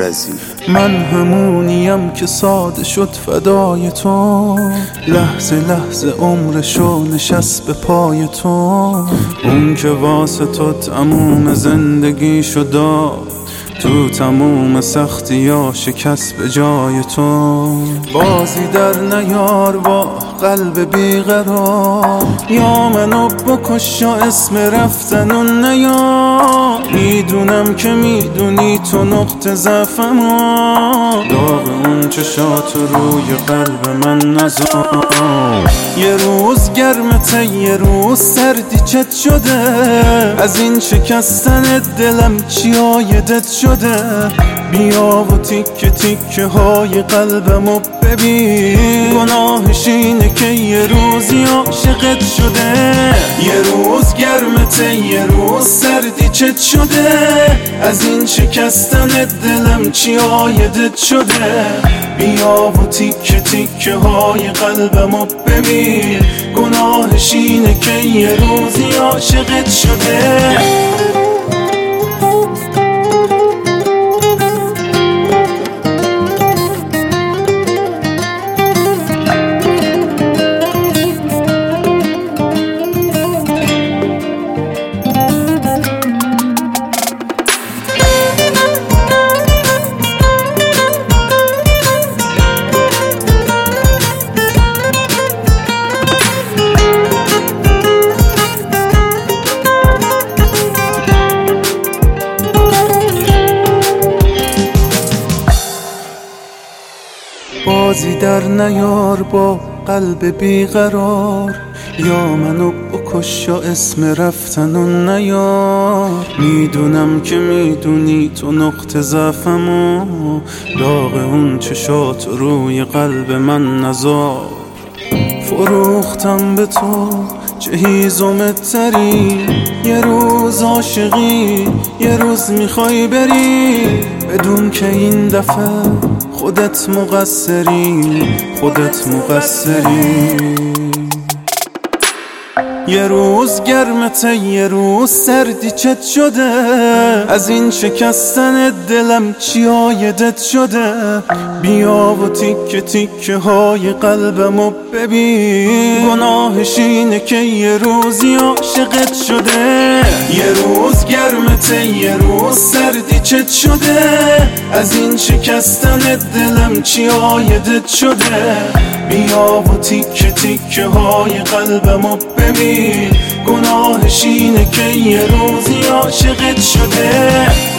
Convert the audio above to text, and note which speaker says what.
Speaker 1: وظیفه.
Speaker 2: من همونیم که ساده شد فدای تو، لحظه لحظه عمرشو نشست به پای تو. اون که واسه تو تموم زندگیشو داد، تو تموم سختی ها شکست به جای تو. بازی در نیار با قلب بیقرار، یا منو بکش یا اسم رفتنو نیار. میدونم که میدونی تو نقطه ضعفمو، داغ اون چشات روی قلب من نذار. یه روز گرمته یه روز سردی چت شده، از این شکستن دلم چی آیدت شده. بیا و تیکه تیکه های قلبمو ببین، گناهش اینه که یه روزی عاشقت شده. یه روز گرمته یه روز سردی چت شده، از این شکستن دلم چی آیدت شده. بیا و تیکه تیکه های قلبمو ببین، گناهش اینه که یه روزی عاشقت شده. بازی در نیار با قلب بیقرار، یا منو بکش یا اسم رفتنو نیار. میدونم که میدونی تو نقطه ضعفمو، داغ اون چشات روی قلب من نذار. فروختم به تو چه هیزمت تری، یه روز عاشقی یه روز میخوای بری، بدون که این دفعه خودت مقصری، خودت مقصری. یه روز گرمته یه روز سردی چت شده، از این شکستن دلم چی آیدت شده. بیا و تیکه تیکه های قلبمو ببین، گناهش اینه که یه روزی عاشقت شده. یه روز گرمته یه روز سردی چت شده، از این شکستن دلم چی آیدت شده. بیا و تیکه تیکه های قلبمو ببین، گناهش اینه که یه روزی عاشقت شده.